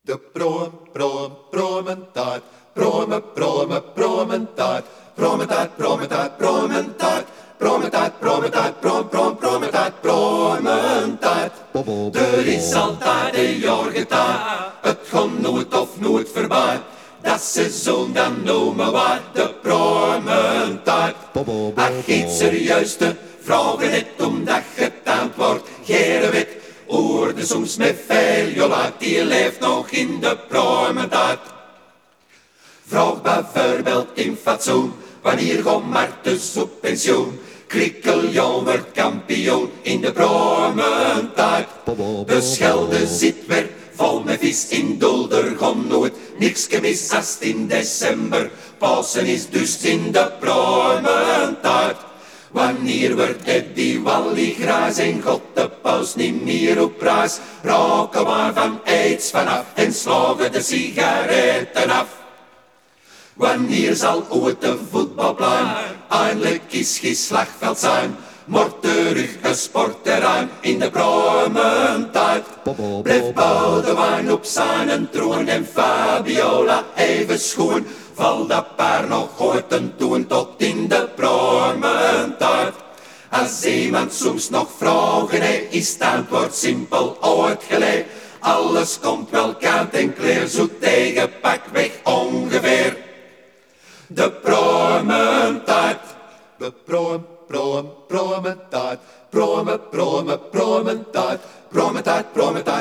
De promentaart. Promentaart. Promentaart, promentaart, promentaart. Promentaart, promentaart, promentaart, promentaart. Er is altijd de jorgetaar, het kon nooit of nooit voorbij. Dat seizoen dan noemen we de promentaart. Ach, iets serieus te vragen het omdat het antwoord geen weet. Oorde soms met veel jola, die leeft nog in de promentaart. Vraag bijvoorbeeld in fatsoen, wanneer gaat Martens op pensioen? Krikkeljan wordt kampioen in de promentaart. De Schelde zit weer vol met vis in doel, er gaat nooit niks gemis als in december. Pasen is dus in de promentaart. Wanneer wordt het die walliggraas en God de paus niet meer op prijs? Roken we van aids vanaf en slagen de sigaretten af. Wanneer zal ooit de voetbalplein eindelijk eens geslagveld zijn? Wordt terug gesport eraan in de promentaart. Blijf Boudewijn op zijn troon en Fabiola even schoon. Val dat paar nog ooit een toen tot in de promentaart. Als iemand soms nog vragen heeft, is het antwoord simpel uitgelegd. Alles komt wel kant en kleer, zo tegen pakweg ongeveer. De promentaart. De promentaart. Promentaart. Promentaart, promentaart.